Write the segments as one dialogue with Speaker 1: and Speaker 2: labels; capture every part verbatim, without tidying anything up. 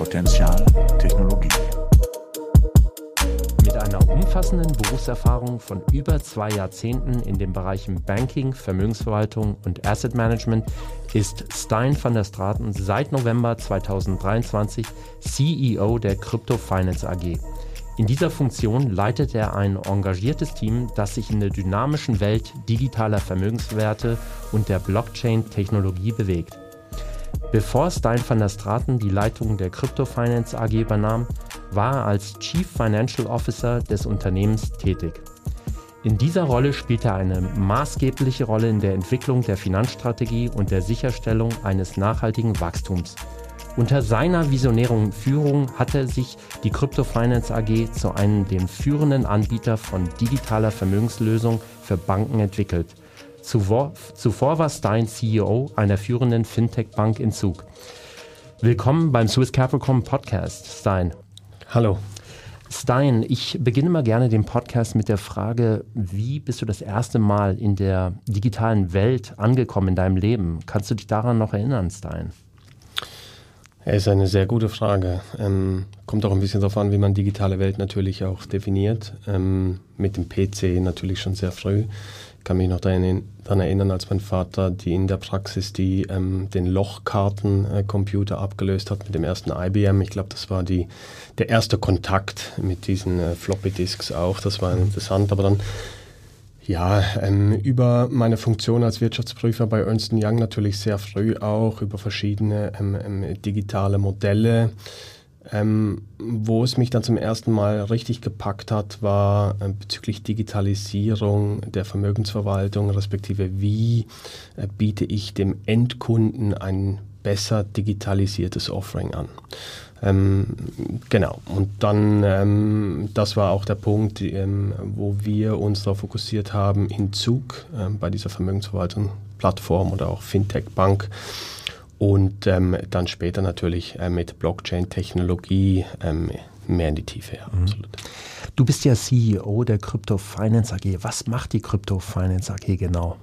Speaker 1: Potenzial Technologie.
Speaker 2: Mit einer umfassenden Berufserfahrung von über zwei Jahrzehnten in den Bereichen Banking, Vermögensverwaltung und Asset Management ist Stijn van der Straten seit November zweitausenddreiundzwanzig C E O der Crypto Finance A G. In dieser Funktion leitet er ein engagiertes Team, das sich in der dynamischen Welt digitaler Vermögenswerte und der Blockchain-Technologie bewegt. Bevor Stijn van der Straten die Leitung der Crypto Finance A G übernahm, war er als Chief Financial Officer des Unternehmens tätig. In dieser Rolle spielte er eine maßgebliche Rolle in der Entwicklung der Finanzstrategie und der Sicherstellung eines nachhaltigen Wachstums. Unter seiner visionären Führung hatte sich die Crypto Finance A G zu einem der führenden Anbieter von digitaler Vermögenslösung für Banken entwickelt. Zuvor, zuvor war Stijn C E O einer führenden Fintech-Bank in Zug. Willkommen beim Swiss Capital Podcast, Stijn.
Speaker 3: Hallo.
Speaker 2: Stijn, ich beginne mal gerne den Podcast mit der Frage, wie bist du das erste Mal in der digitalen Welt angekommen in deinem Leben? Kannst du dich daran noch erinnern, Stijn?
Speaker 3: Das ist eine sehr gute Frage. Ähm, kommt auch ein bisschen darauf an, wie man digitale Welt natürlich auch definiert. Ähm, mit dem P C natürlich schon sehr früh. Ich kann mich noch daran erinnern, als mein Vater die in der Praxis die, ähm, den Lochkartencomputer abgelöst hat mit dem ersten I B M. Ich glaube, das war die, der erste Kontakt mit diesen äh, Floppy Disks auch. Das war interessant, aber dann Ja, ähm, über meine Funktion als Wirtschaftsprüfer bei Ernst and Young natürlich sehr früh auch, über verschiedene ähm, ähm, digitale Modelle. Ähm, wo es mich dann zum ersten Mal richtig gepackt hat, war äh, bezüglich Digitalisierung der Vermögensverwaltung, respektive wie äh, biete ich dem Endkunden ein besser digitalisiertes Offering an. Ähm, genau, und dann, ähm, das war auch der Punkt, ähm, wo wir uns darauf fokussiert haben, in Zug ähm, bei dieser Vermögensverwaltung-Plattform oder auch Fintech-Bank und ähm, dann später natürlich äh, mit Blockchain-Technologie ähm, mehr in die Tiefe. Ja,
Speaker 2: mhm.
Speaker 3: Absolut.
Speaker 2: Du bist ja C E O der Crypto Finance A G. Was macht die Crypto Finance A G genau?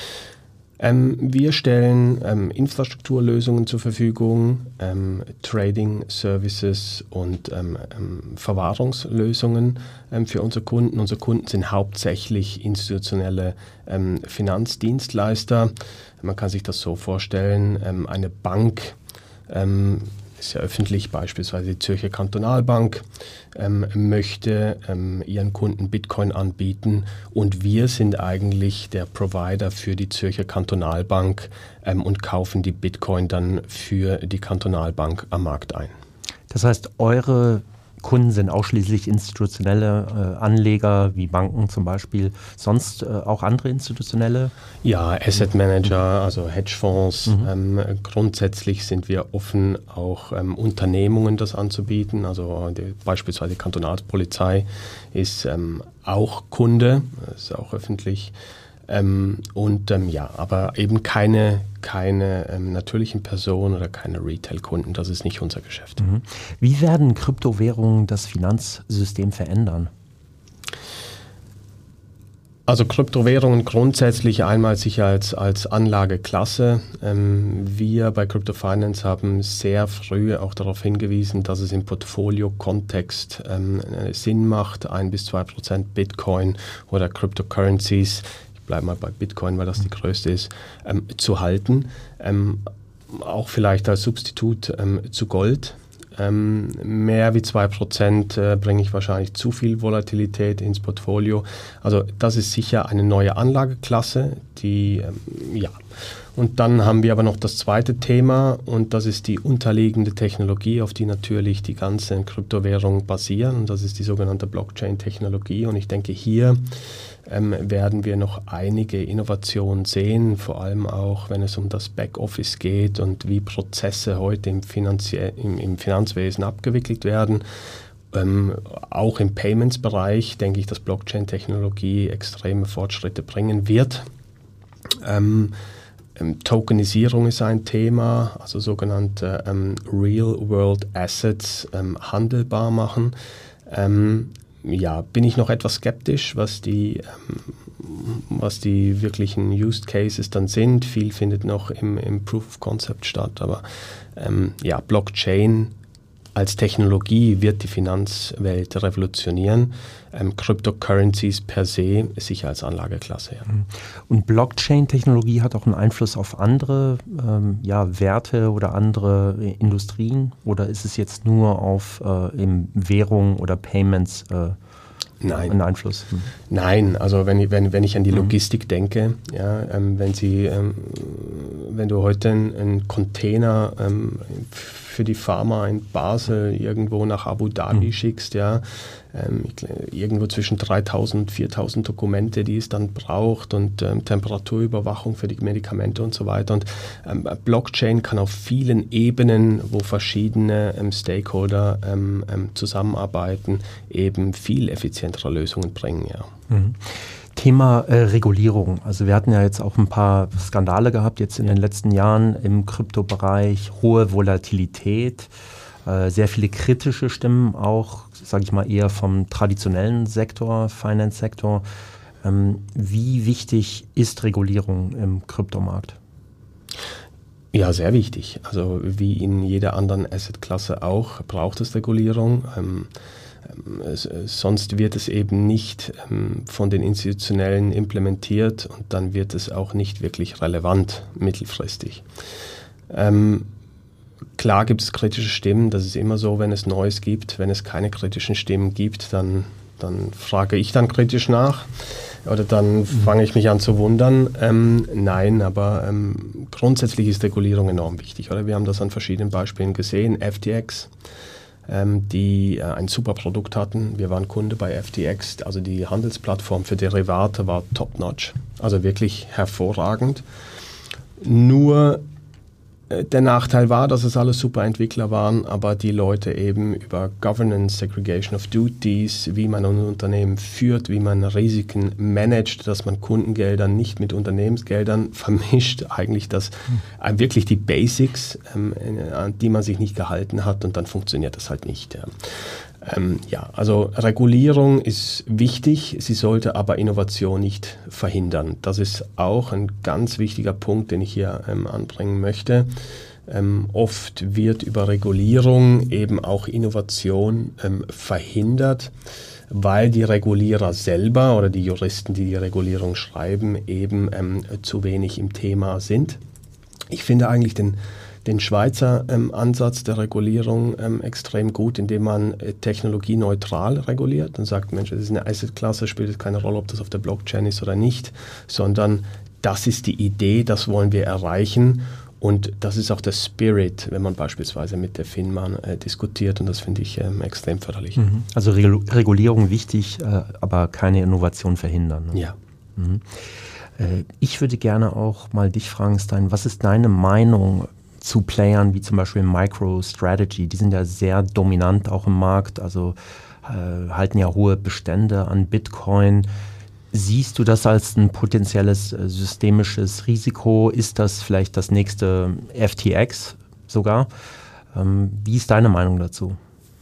Speaker 3: Ähm, wir stellen ähm, Infrastrukturlösungen zur Verfügung, ähm, Trading-Services und ähm, ähm, Verwahrungslösungen ähm, für unsere Kunden. Unsere Kunden sind hauptsächlich institutionelle ähm, Finanzdienstleister. Man kann sich das so vorstellen, ähm, eine Bank ähm, ist ja öffentlich, beispielsweise die Zürcher Kantonalbank, ähm, möchte ähm, ihren Kunden Bitcoin anbieten und wir sind eigentlich der Provider für die Zürcher Kantonalbank ähm, und kaufen die Bitcoin dann für die Kantonalbank am Markt ein.
Speaker 2: Das heißt, eure Kunden sind ausschließlich institutionelle äh, Anleger, wie Banken zum Beispiel, sonst äh, auch andere institutionelle?
Speaker 3: Ja, Asset Manager, also Hedgefonds.
Speaker 2: Mhm.
Speaker 3: Ähm, grundsätzlich sind wir offen, auch ähm, Unternehmungen das anzubieten. Also die, beispielsweise die Kantonalpolizei ist ähm, auch Kunde, ist auch öffentlich. Ähm, und ähm, ja, aber eben keine, keine ähm, natürlichen Personen oder keine Retail-Kunden. Das ist nicht unser Geschäft.
Speaker 2: Mhm. Wie werden Kryptowährungen das Finanzsystem verändern?
Speaker 3: Also Kryptowährungen grundsätzlich einmal sicher als, als Anlageklasse. Ähm, wir bei Crypto Finance haben sehr früh auch darauf hingewiesen, dass es im Portfolio-Kontext ähm, Sinn macht, ein bis zwei Prozent Bitcoin oder Cryptocurrencies, ich bleibe mal bei Bitcoin, weil das die größte ist, ähm, zu halten. Ähm, auch vielleicht als Substitut ähm, zu Gold. Ähm, mehr wie zwei Prozent äh, bringe ich wahrscheinlich zu viel Volatilität ins Portfolio. Also das ist sicher eine neue Anlageklasse, die, ähm, ja. Und dann haben wir aber noch das zweite Thema und das ist die unterliegende Technologie, auf die natürlich die ganzen Kryptowährungen basieren. Und das ist die sogenannte Blockchain-Technologie. Und ich denke, hier ähm, werden wir noch einige Innovationen sehen, vor allem auch, wenn es um das Backoffice geht und wie Prozesse heute im, Finanzie- im, im Finanzwesen abgewickelt werden. Ähm, auch im Payments-Bereich denke ich, dass Blockchain-Technologie extreme Fortschritte bringen wird. Ähm, ähm, Tokenisierung ist ein Thema, also sogenannte ähm, Real-World-Assets ähm, handelbar machen. Ähm, ja, bin ich noch etwas skeptisch, was die, ähm, was die wirklichen Use Cases dann sind. Viel findet noch im, im Proof of Concept statt, aber ähm, ja, Blockchain als Technologie wird die Finanzwelt revolutionieren. Ähm, Cryptocurrencies per se sicher als Anlageklasse. Ja.
Speaker 2: Und Blockchain-Technologie hat auch einen Einfluss auf andere ähm, ja, Werte oder andere Industrien? Oder ist es jetzt nur auf äh, eben Währung oder Payments äh,
Speaker 3: Nein.
Speaker 2: einen Einfluss? Hm.
Speaker 3: Nein, also wenn, wenn, wenn ich an die Logistik mhm. denke, ja, ähm, wenn Sie, ähm, wenn du heute einen, einen Container ähm, für die Pharma in Basel irgendwo nach Abu Dhabi mhm. schickst, ja, ähm, irgendwo zwischen dreitausend und viertausend Dokumente, die es dann braucht und ähm, Temperaturüberwachung für die Medikamente und so weiter. Und ähm, Blockchain kann auf vielen Ebenen, wo verschiedene ähm, Stakeholder ähm, ähm, zusammenarbeiten, eben viel effizientere Lösungen bringen. Ja.
Speaker 2: Mhm. Thema äh, Regulierung. Also wir hatten ja jetzt auch ein paar Skandale gehabt jetzt in den letzten Jahren im Kryptobereich, hohe Volatilität, äh, sehr viele kritische Stimmen auch, sage ich mal, eher vom traditionellen Sektor, Finance-Sektor. Ähm, wie wichtig ist Regulierung im Kryptomarkt?
Speaker 3: Ja, sehr wichtig. Also wie in jeder anderen Assetklasse auch, braucht es Regulierung. Ähm, Es, sonst wird es eben nicht ähm, von den Institutionellen implementiert und dann wird es auch nicht wirklich relevant mittelfristig. Ähm, klar gibt es kritische Stimmen, das ist immer so, wenn es Neues gibt. Wenn es keine kritischen Stimmen gibt, dann, dann frage ich dann kritisch nach oder dann mhm. fange ich mich an zu wundern. Ähm, nein, aber ähm, grundsätzlich ist Regulierung enorm wichtig. Oder? Wir haben das an verschiedenen Beispielen gesehen. F T X, die äh, ein super Produkt hatten. Wir waren Kunde bei F T X, also die Handelsplattform für Derivate war top-notch, also wirklich hervorragend. Nur äh, der Nachteil war, dass es alles super Entwickler waren, aber die Leute eben über Governance, Segregation of Duties, wie man ein Unternehmen führt, wie man Risiken managt, dass man Kundengelder nicht mit Unternehmensgeldern vermischt, eigentlich das äh, wirklich die Basics, ähm, an die man sich nicht gehalten hat und dann funktioniert das halt nicht. Ja. Ähm, ja, also Regulierung ist wichtig, sie sollte aber Innovation nicht verhindern. Das ist auch ein ganz wichtiger Punkt, den ich hier ähm, anbringen möchte. Ähm, oft wird über Regulierung eben auch Innovation ähm, verhindert, weil die Regulierer selber oder die Juristen, die die Regulierung schreiben, eben ähm, zu wenig im Thema sind. Ich finde eigentlich den den Schweizer ähm, Ansatz der Regulierung ähm, extrem gut, indem man äh, technologieneutral reguliert und sagt, Mensch, das ist eine Assetklasse, spielt es keine Rolle, ob das auf der Blockchain ist oder nicht, sondern das ist die Idee, das wollen wir erreichen und das ist auch der Spirit, wenn man beispielsweise mit der FINMA äh, diskutiert und das finde ich ähm, extrem förderlich.
Speaker 2: Mhm. Also Re- Regulierung wichtig, äh, aber keine Innovation verhindern. Ne?
Speaker 3: Ja.
Speaker 2: Mhm. Äh, ich würde gerne auch mal dich fragen, Stein, was ist deine Meinung zu Playern wie zum Beispiel MicroStrategy? Die sind ja sehr dominant auch im Markt, also äh, halten ja hohe Bestände an Bitcoin. Siehst du das als ein potenzielles äh, systemisches Risiko? Ist das vielleicht das nächste F T X sogar? Ähm, wie ist deine Meinung dazu?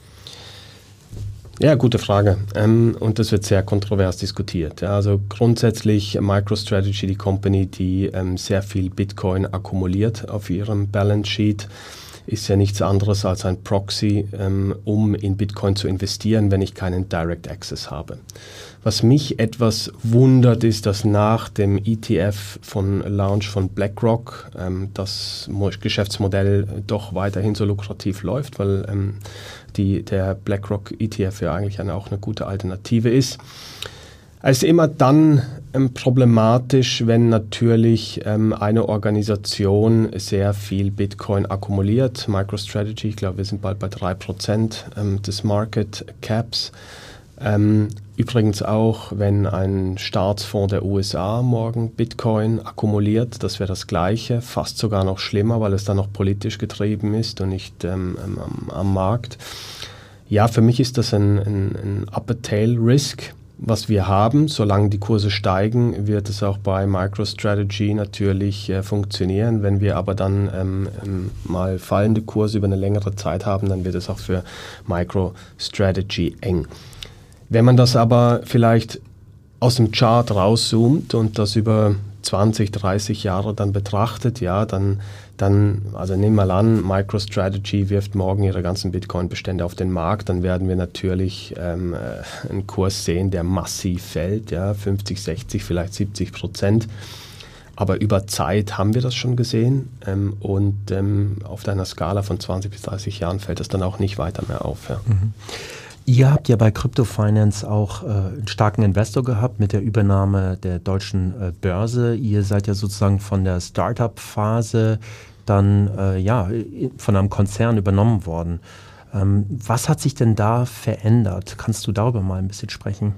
Speaker 3: Ja, gute Frage. Ähm, und das wird sehr kontrovers diskutiert. Ja, also grundsätzlich MicroStrategy, die Company, die ähm, sehr viel Bitcoin akkumuliert auf ihrem Balance Sheet, ist ja nichts anderes als ein Proxy, ähm, um in Bitcoin zu investieren, wenn ich keinen Direct Access habe. Was mich etwas wundert, ist, dass nach dem E T F von Launch von BlackRock ähm, das Mo- Geschäftsmodell doch weiterhin so lukrativ läuft, weil ähm, die, der BlackRock E T F ja eigentlich eine, auch eine gute Alternative ist. Es ist immer dann ähm, problematisch, wenn natürlich ähm, eine Organisation sehr viel Bitcoin akkumuliert. MicroStrategy, ich glaube, wir sind bald bei drei Prozent ähm, des Market Caps. Ähm, übrigens auch, wenn ein Staatsfonds der U S A morgen Bitcoin akkumuliert, das wäre das Gleiche, fast sogar noch schlimmer, weil es dann noch politisch getrieben ist und nicht ähm, am, am Markt. Ja, für mich ist das ein, ein, ein Upper Tail Risk, was wir haben. Solange die Kurse steigen, wird es auch bei MicroStrategy natürlich äh, funktionieren. Wenn wir aber dann ähm, ähm, mal fallende Kurse über eine längere Zeit haben, dann wird es auch für MicroStrategy eng. Wenn man das aber vielleicht aus dem Chart rauszoomt und das über zwanzig, dreißig Jahre dann betrachtet, ja, dann, dann also nehmen wir mal an, MicroStrategy wirft morgen ihre ganzen Bitcoin-Bestände auf den Markt, dann werden wir natürlich ähm, einen Kurs sehen, der massiv fällt, ja, fünfzig, sechzig, vielleicht siebzig Prozent. Aber über Zeit haben wir das schon gesehen ähm, und ähm, auf deiner Skala von zwanzig bis dreißig Jahren fällt es dann auch nicht weiter mehr auf. Ja.
Speaker 2: Mhm. Ihr habt ja bei Crypto Finance auch äh, einen starken Investor gehabt mit der Übernahme der deutschen äh, Börse. Ihr seid ja sozusagen von der Startup-Phase dann äh, ja, von einem Konzern übernommen worden. Ähm, was hat sich denn da verändert? Kannst du darüber mal ein bisschen sprechen?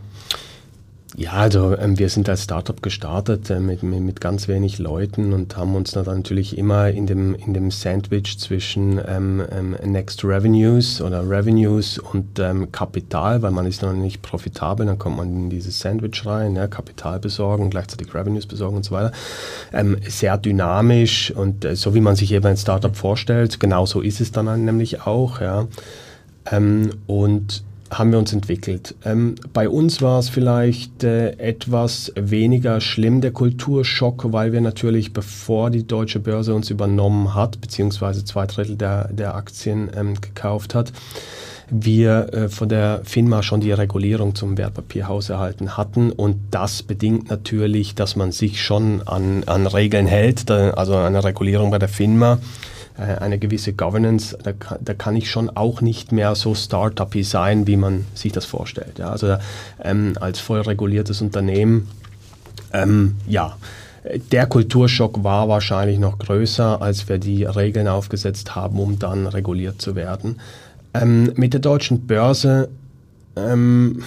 Speaker 3: Ja, also ähm, wir sind als Startup gestartet äh, mit, mit, mit ganz wenig Leuten und haben uns dann natürlich immer in dem, in dem Sandwich zwischen ähm, ähm, Next Revenues oder Revenues und ähm, Kapital, weil man ist noch nicht profitabel, dann kommt man in dieses Sandwich rein, ja, Kapital besorgen, gleichzeitig Revenues besorgen und so weiter. Ähm, sehr dynamisch und äh, so wie man sich eben ein Startup vorstellt, genau so ist es dann nämlich auch. Ja. Ähm, und haben wir uns entwickelt. Ähm, bei uns war es vielleicht äh, etwas weniger schlimm, der Kulturschock, weil wir natürlich, bevor die deutsche Börse uns übernommen hat, beziehungsweise zwei Drittel der, der Aktien ähm, gekauft hat, wir äh, von der FINMA schon die Regulierung zum Wertpapierhaus erhalten hatten und das bedingt natürlich, dass man sich schon an, an Regeln hält, da, also eine Regulierung bei der FINMA, eine gewisse Governance, da, da kann ich schon auch nicht mehr so Startup-y sein, wie man sich das vorstellt. Ja, also ähm, als voll reguliertes Unternehmen, ähm, ja, der Kulturschock war wahrscheinlich noch größer, als wir die Regeln aufgesetzt haben, um dann reguliert zu werden. Ähm, mit der deutschen Börse ähm,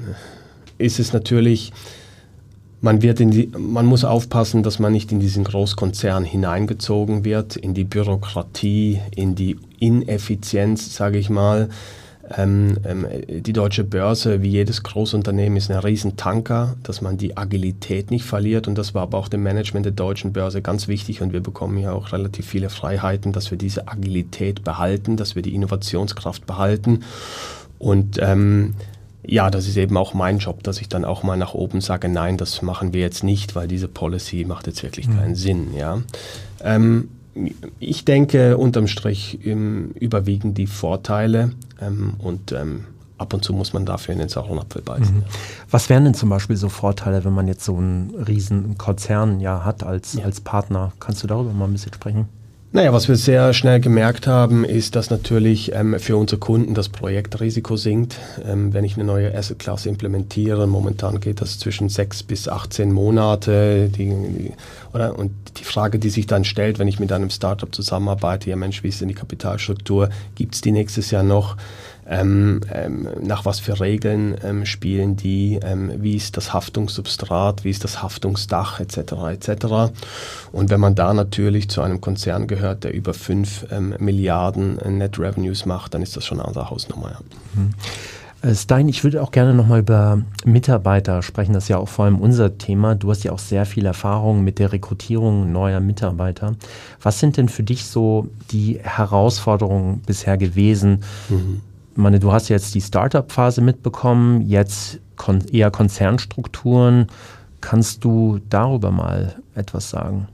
Speaker 3: ist es natürlich... Man, wird in die, man muss aufpassen, dass man nicht in diesen Großkonzern hineingezogen wird, in die Bürokratie, in die Ineffizienz, sage ich mal. Ähm, ähm, die deutsche Börse, wie jedes Großunternehmen, ist ein Riesentanker, dass man die Agilität nicht verliert. Und das war aber auch dem Management der deutschen Börse ganz wichtig. Und wir bekommen ja auch relativ viele Freiheiten, dass wir diese Agilität behalten, dass wir die Innovationskraft behalten. Und ähm, ja, das ist eben auch mein Job, dass ich dann auch mal nach oben sage, nein, das machen wir jetzt nicht, weil diese Policy macht jetzt wirklich keinen mhm. Sinn. Ja. Ähm, ich denke, unterm Strich ähm, überwiegen die Vorteile ähm, und ähm, ab und zu muss man dafür in den sauren Apfel beißen. Mhm. Ja.
Speaker 2: Was wären denn zum Beispiel so Vorteile, wenn man jetzt so einen riesen Konzern ja hat als, ja. als Partner? Kannst du darüber mal ein bisschen sprechen?
Speaker 3: Naja, was wir sehr schnell gemerkt haben, ist, dass natürlich ähm, für unsere Kunden das Projektrisiko sinkt. Ähm, wenn ich eine neue Asset-Klasse implementiere, momentan geht das zwischen sechs bis achtzehn Monate. Die, die, oder? Und die Frage, die sich dann stellt, wenn ich mit einem Startup zusammenarbeite, ja Mensch, wie ist denn die Kapitalstruktur? Gibt es die nächstes Jahr noch? Ähm, ähm, nach was für Regeln ähm, spielen die, ähm, wie ist das Haftungssubstrat, wie ist das Haftungsdach et cetera et cetera. Und wenn man da natürlich zu einem Konzern gehört, der über fünf ähm, Milliarden Net Revenues macht, dann ist das schon eine andere Hausnummer. Ja.
Speaker 2: Mhm. Stein, ich würde auch gerne nochmal über Mitarbeiter sprechen, das ist ja auch vor allem unser Thema. Du hast ja auch sehr viel Erfahrung mit der Rekrutierung neuer Mitarbeiter. Was sind denn für dich so die Herausforderungen bisher gewesen? Mhm. Ich meine, du hast jetzt die Startup-Phase mitbekommen, jetzt kon- eher Konzernstrukturen. Kannst du darüber mal etwas sagen?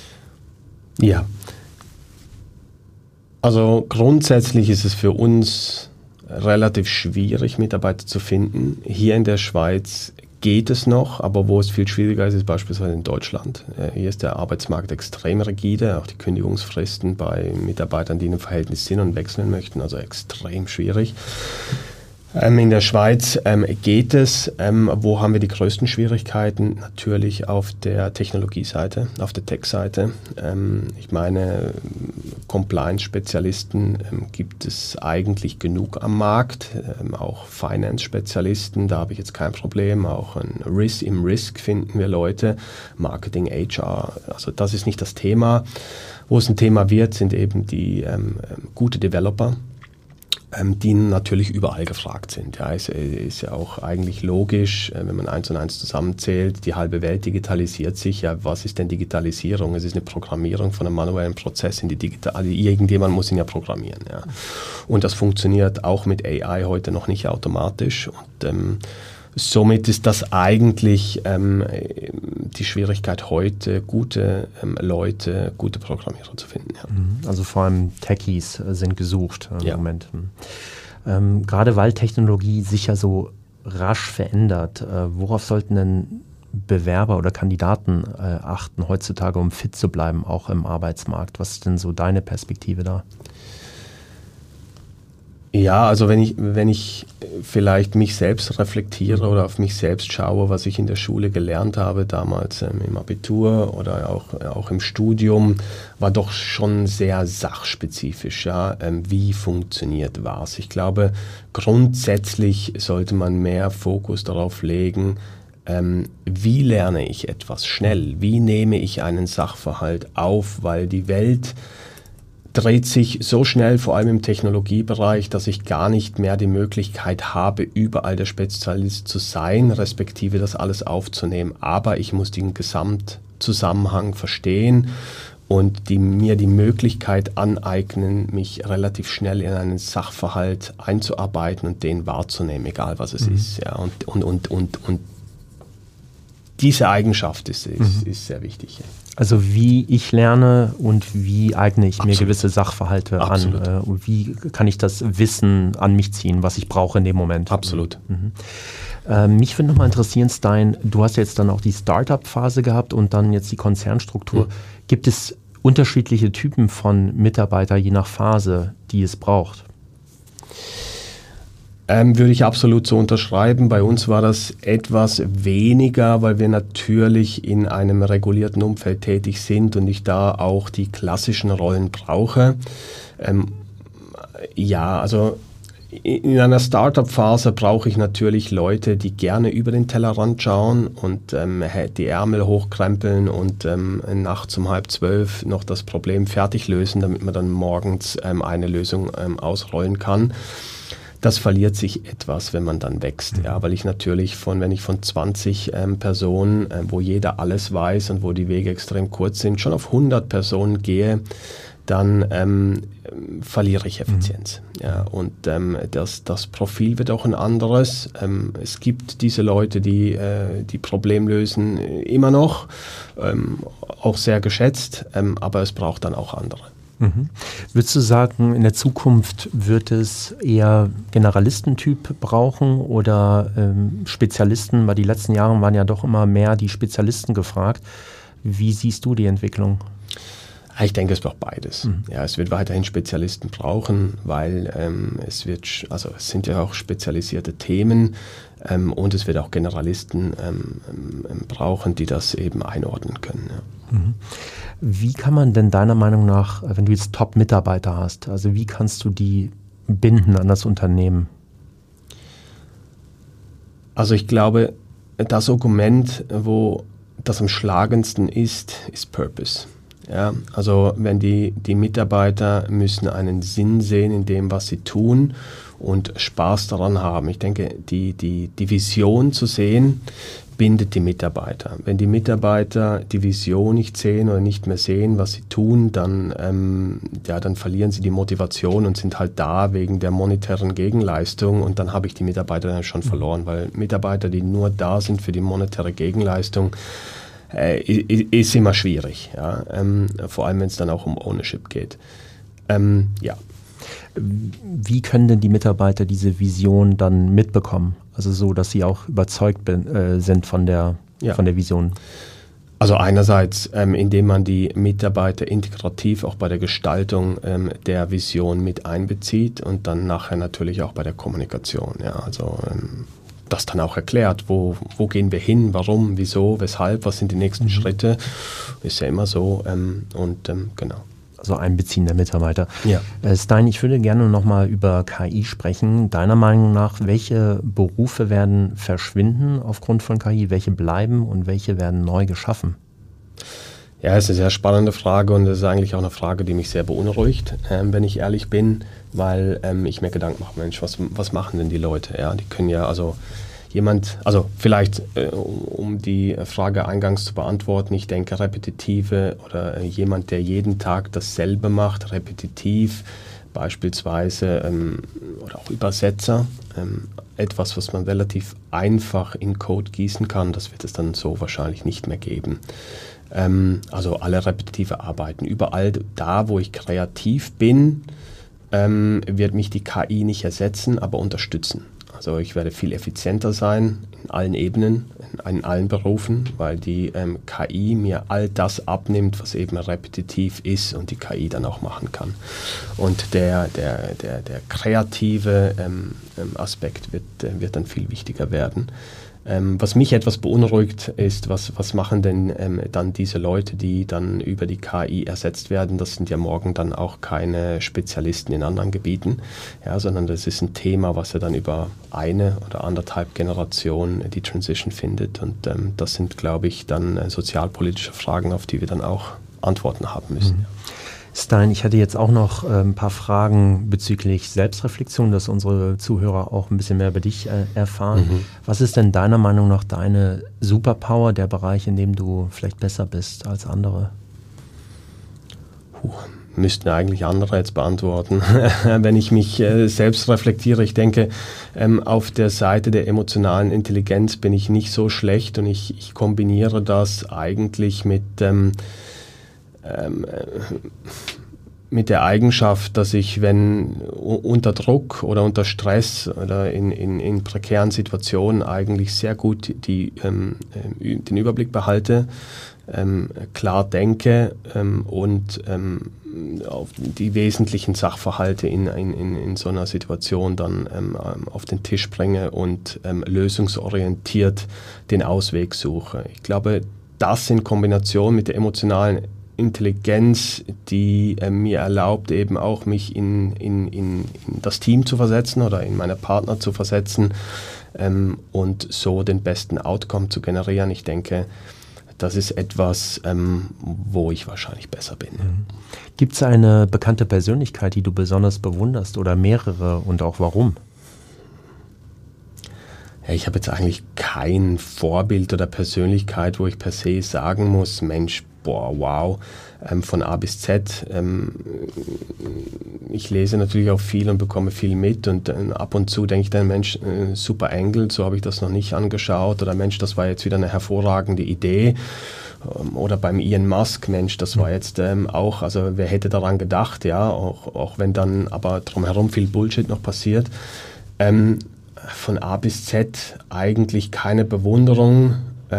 Speaker 3: Ja. Also grundsätzlich ist es für uns relativ schwierig, Mitarbeiter zu finden. Hier in der Schweiz geht es noch, aber wo es viel schwieriger ist, ist beispielsweise in Deutschland. Hier ist der Arbeitsmarkt extrem rigide, auch die Kündigungsfristen bei Mitarbeitern, die in einem Verhältnis sind und wechseln möchten, also extrem schwierig. Ähm, in der Schweiz ähm, geht es. Ähm, wo haben wir die größten Schwierigkeiten? Natürlich auf der Technologieseite, auf der Tech-Seite. Ähm, ich meine, Compliance-Spezialisten ähm, gibt es eigentlich genug am Markt, ähm, auch Finance-Spezialisten, da habe ich jetzt kein Problem. Auch ein Risk, im Risk finden wir Leute, Marketing, H R, also das ist nicht das Thema. Wo es ein Thema wird, sind eben die ähm, gute Developer, die natürlich überall gefragt sind. Ja, es ist ja auch eigentlich logisch, wenn man eins und eins zusammenzählt, die halbe Welt digitalisiert sich. Ja, was ist denn Digitalisierung? Es ist eine Programmierung von einem manuellen Prozess in die digital. Also irgendjemand muss ihn ja programmieren. Ja. Und das funktioniert auch mit A I heute noch nicht automatisch. Und ähm, somit ist das eigentlich ähm, die Schwierigkeit heute, gute ähm, Leute, gute Programmierer zu finden. Ja.
Speaker 2: Also vor allem Techies sind gesucht im
Speaker 3: ja.
Speaker 2: Moment. Ähm, gerade weil Technologie sich ja so rasch verändert, äh, worauf sollten denn Bewerber oder Kandidaten äh, achten heutzutage, um fit zu bleiben, auch im Arbeitsmarkt? Was ist denn so deine Perspektive da?
Speaker 3: Ja, also wenn ich, wenn ich vielleicht mich selbst reflektiere oder auf mich selbst schaue, was ich in der Schule gelernt habe, damals ähm, im Abitur oder auch, auch im Studium, war doch schon sehr sachspezifisch. Ja? Ähm, wie funktioniert was? Ich glaube, grundsätzlich sollte man mehr Fokus darauf legen, ähm, wie lerne ich etwas schnell? Wie nehme ich einen Sachverhalt auf? Weil die Welt dreht sich so schnell, vor allem im Technologiebereich, dass ich gar nicht mehr die Möglichkeit habe, überall der Spezialist zu sein, respektive das alles aufzunehmen. Aber ich muss den Gesamtzusammenhang verstehen und die, mir die Möglichkeit aneignen, mich relativ schnell in einen Sachverhalt einzuarbeiten und den wahrzunehmen, egal was es mhm. ist. Ja, und, und, und, und, und diese Eigenschaft ist, ist, mhm. ist sehr wichtig. Ja.
Speaker 2: Also wie ich lerne und wie eigne ich
Speaker 3: Absolut.
Speaker 2: mir gewisse Sachverhalte
Speaker 3: Absolut.
Speaker 2: an äh, und wie kann ich das Wissen an mich ziehen, was ich brauche in dem Moment.
Speaker 3: Absolut.
Speaker 2: Mhm. Äh, mich würde nochmal interessieren, Stein, du hast jetzt dann auch die Startup-Phase gehabt und dann jetzt die Konzernstruktur. Mhm. Gibt es unterschiedliche Typen von Mitarbeiter je nach Phase, die es braucht?
Speaker 3: Ähm, würde ich absolut so unterschreiben. Bei uns war das etwas weniger, weil wir natürlich in einem regulierten Umfeld tätig sind und ich da auch die klassischen Rollen brauche. Ähm, ja, also in einer Startup-Phase brauche ich natürlich Leute, die gerne über den Tellerrand schauen und ähm, die Ärmel hochkrempeln und ähm, nachts um halb zwölf noch das Problem fertig lösen, damit man dann morgens ähm, eine Lösung ähm, ausrollen kann. Das verliert sich etwas, wenn man dann wächst, ja, weil ich natürlich von, wenn ich von zwanzig ähm, Personen, äh, wo jeder alles weiß und wo die Wege extrem kurz sind, schon auf hundert Personen gehe, dann ähm, verliere ich Effizienz. Mhm. Ja, und ähm, das, das Profil wird auch ein anderes. Ähm, es gibt diese Leute, die äh, die Problem lösen, immer noch, ähm, auch sehr geschätzt, ähm, aber es braucht dann auch andere.
Speaker 2: Mhm. Würdest du sagen, in der Zukunft wird es eher Generalistentyp brauchen oder ähm, Spezialisten? Weil die letzten Jahre waren ja doch immer mehr die Spezialisten gefragt. Wie siehst du die Entwicklung?
Speaker 3: Ich denke, es braucht beides. Mhm. Ja, es wird weiterhin Spezialisten brauchen, weil ähm, es wird, also es sind ja auch spezialisierte Themen ähm, und es wird auch Generalisten ähm, ähm, brauchen, die das eben einordnen können. Ja.
Speaker 2: Mhm. Wie kann man denn deiner Meinung nach, wenn du jetzt Top-Mitarbeiter hast, also wie kannst du die binden an das Unternehmen?
Speaker 3: Also ich glaube, das Argument, wo das am schlagendsten ist, ist Purpose. Ja, also wenn die, die Mitarbeiter müssen einen Sinn sehen in dem, was sie tun und Spaß daran haben. Ich denke, die, die, die Vision zu sehen, bindet die Mitarbeiter. Wenn die Mitarbeiter die Vision nicht sehen oder nicht mehr sehen, was sie tun, dann, ähm, ja, dann verlieren sie die Motivation und sind halt da wegen der monetären Gegenleistung und dann habe ich die Mitarbeiter dann schon verloren, weil Mitarbeiter, die nur da sind für die monetäre Gegenleistung, äh, ist immer schwierig, ja? ähm, vor allem wenn es dann auch um Ownership geht. Ähm, ja.
Speaker 2: Wie können denn die Mitarbeiter diese Vision dann mitbekommen? Also so, dass sie auch überzeugt bin, äh, sind von der, ja. von der Vision?
Speaker 3: Also einerseits, ähm, indem man die Mitarbeiter integrativ auch bei der Gestaltung ähm, der Vision mit einbezieht und dann nachher natürlich auch bei der Kommunikation. Ja, also ähm, das dann auch erklärt, wo, wo gehen wir hin, warum, wieso, weshalb, was sind die nächsten mhm. Schritte. Ist ja immer so ähm, und ähm, genau.
Speaker 2: Also Einbeziehen der Mitarbeiter.
Speaker 3: Ja.
Speaker 2: Äh, Stein, ich würde gerne nochmal über K I sprechen. Deiner Meinung nach, welche Berufe werden verschwinden aufgrund von K I, welche bleiben und welche werden neu geschaffen?
Speaker 3: Ja, es ist eine sehr spannende Frage und es ist eigentlich auch eine Frage, die mich sehr beunruhigt, ähm, wenn ich ehrlich bin, weil ähm, ich mir Gedanken mache, Mensch, was, was machen denn die Leute? Ja, die können ja, also jemand, also vielleicht, äh, um die Frage eingangs zu beantworten, ich denke repetitive oder äh, jemand, der jeden Tag dasselbe macht, repetitiv, beispielsweise ähm, oder auch Übersetzer, ähm, etwas, was man relativ einfach in Code gießen kann, das wird es dann so wahrscheinlich nicht mehr geben. Ähm, also alle repetitive Arbeiten. Überall da, wo ich kreativ bin, ähm, wird mich die K I nicht ersetzen, aber unterstützen. Also ich werde viel effizienter sein in allen Ebenen, in, in allen Berufen, weil die ähm, K I mir all das abnimmt, was eben repetitiv ist und die K I dann auch machen kann. Und der, der, der, der kreative ähm, Aspekt wird, äh, wird dann viel wichtiger werden. Ähm, was mich etwas beunruhigt ist, was, was machen denn ähm, dann diese Leute, die dann über die K I ersetzt werden? Das sind ja morgen dann auch keine Spezialisten in anderen Gebieten, ja, sondern das ist ein Thema, was ja dann über eine oder anderthalb Generationen die Transition findet. Und ähm, das sind, glaube ich, dann äh, sozialpolitische Fragen, auf die wir dann auch Antworten haben müssen.
Speaker 2: Mhm. Stein, ich hatte jetzt auch noch äh, ein paar Fragen bezüglich Selbstreflexion, dass unsere Zuhörer auch ein bisschen mehr über dich äh, erfahren. Mhm. Was ist denn deiner Meinung nach deine Superpower, der Bereich, in dem du vielleicht besser bist als andere?
Speaker 3: Puh, müssten eigentlich andere jetzt beantworten. Wenn ich mich äh, selbst reflektiere, ich denke, ähm, auf der Seite der emotionalen Intelligenz bin ich nicht so schlecht und ich, ich kombiniere das eigentlich mit ähm, Ähm, mit der Eigenschaft, dass ich, wenn unter Druck oder unter Stress oder in, in, in prekären Situationen eigentlich sehr gut die, ähm, den Überblick behalte, ähm, klar denke ähm, und ähm, auf die wesentlichen Sachverhalte in, in, in so einer Situation dann ähm, auf den Tisch bringe und ähm, lösungsorientiert den Ausweg suche. Ich glaube, das in Kombination mit der emotionalen Intelligenz, die äh, mir erlaubt, eben auch mich in, in, in, in das Team zu versetzen oder in meine Partner zu versetzen ähm, und so den besten Outcome zu generieren. Ich denke, das ist etwas, ähm, wo ich wahrscheinlich besser bin.
Speaker 2: Mhm. Gibt es eine bekannte Persönlichkeit, die du besonders bewunderst oder mehrere und auch warum?
Speaker 3: Ja, ich habe jetzt eigentlich kein Vorbild oder Persönlichkeit, wo ich per se sagen muss, Mensch, boah, wow, ähm, von A bis Z. Ähm, ich lese natürlich auch viel und bekomme viel mit und äh, ab und zu denke ich dann, Mensch, äh, super Angle, so habe ich das noch nicht angeschaut oder Mensch, das war jetzt wieder eine hervorragende Idee. Ähm, oder beim Elon Musk, Mensch, das war jetzt ähm, auch, also wer hätte daran gedacht, ja, auch, auch wenn dann aber drumherum viel Bullshit noch passiert. Ähm, von A bis Z eigentlich keine Bewunderung.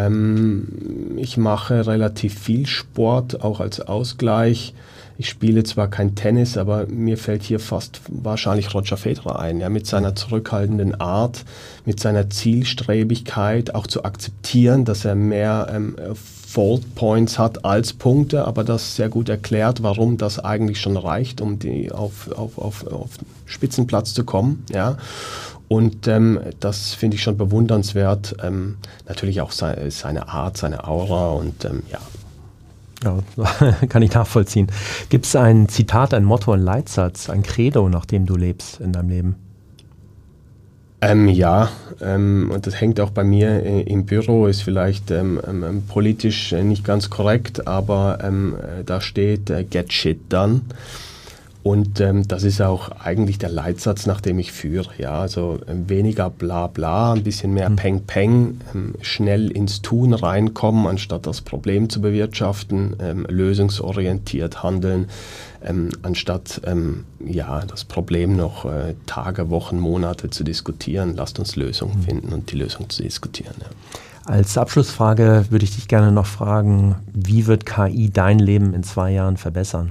Speaker 3: Ich mache relativ viel Sport, auch als Ausgleich. Ich spiele zwar kein Tennis, aber mir fällt hier fast wahrscheinlich Roger Federer ein, ja, mit seiner zurückhaltenden Art, mit seiner Zielstrebigkeit, auch zu akzeptieren, dass er mehr ähm, Fault Points hat als Punkte, aber das sehr gut erklärt, warum das eigentlich schon reicht, um die auf, auf, auf, auf Spitzenplatz zu kommen, ja. Und ähm, das finde ich schon bewundernswert. Ähm, natürlich auch se- seine Art, seine Aura und ähm, ja.
Speaker 2: Ja, kann ich nachvollziehen. Gibt es ein Zitat, ein Motto, ein Leitsatz, ein Credo, nach dem du lebst in deinem Leben?
Speaker 3: Ähm, ja, ähm, und das hängt auch bei mir äh, im Büro, ist vielleicht ähm, ähm, politisch äh, nicht ganz korrekt, aber ähm, äh, da steht äh, Get Shit Done. Und ähm, das ist auch eigentlich der Leitsatz, nach dem ich führe. Ja, also ähm, weniger bla bla, ein bisschen mehr mhm. Peng Peng, ähm, schnell ins Tun reinkommen, anstatt das Problem zu bewirtschaften, ähm, lösungsorientiert handeln, ähm, anstatt ähm, ja, das Problem noch äh, Tage, Wochen, Monate zu diskutieren. Lasst uns Lösungen mhm. finden und die Lösung zu diskutieren. Ja.
Speaker 2: Als Abschlussfrage würde ich dich gerne noch fragen, wie wird K I dein Leben in zwei Jahren verbessern?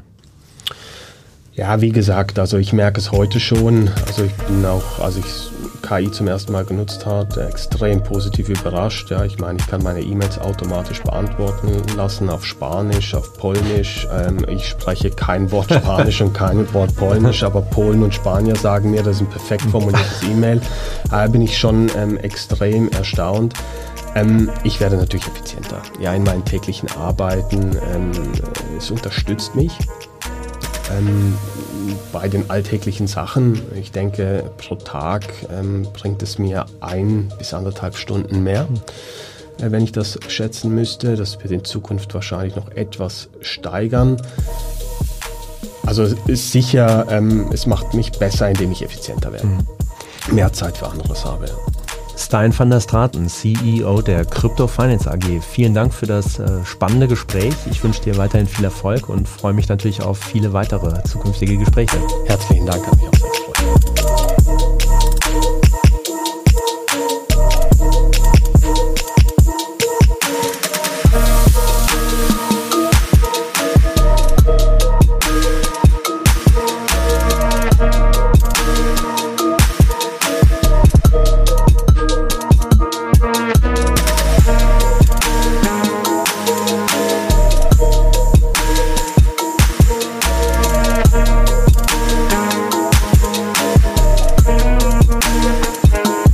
Speaker 3: Ja, wie gesagt, also ich merke es heute schon, also ich bin auch, als ich K I zum ersten Mal genutzt habe, extrem positiv überrascht. Ja, ich meine, ich kann meine E-Mails automatisch beantworten lassen auf Spanisch, auf Polnisch. Ähm, ich spreche kein Wort Spanisch und kein Wort Polnisch, aber Polen und Spanier sagen mir, das ist ein perfekt formuliertes E-Mail. Da bin ich schon ähm, extrem erstaunt. Ähm, ich werde natürlich effizienter. Ja, in meinen täglichen Arbeiten, ähm, es unterstützt mich. Ähm, bei den alltäglichen Sachen, ich denke, pro Tag ähm, bringt es mir ein bis anderthalb Stunden mehr, äh, wenn ich das schätzen müsste. Das wird in Zukunft wahrscheinlich noch etwas steigern. Also es ist sicher, ähm, es macht mich besser, indem ich effizienter werde.
Speaker 2: Mhm.
Speaker 3: mehr Zeit für anderes habe.
Speaker 2: Stijn van der Straeten, C E O der Crypto Finance A G. Vielen Dank für das äh, spannende Gespräch. Ich wünsche dir weiterhin viel Erfolg und freue mich natürlich auf viele weitere zukünftige Gespräche.
Speaker 3: Herzlichen Dank, hat mich auch sehr gefreut.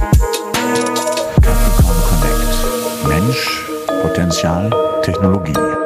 Speaker 1: Mensch, Potenzial, Technologie.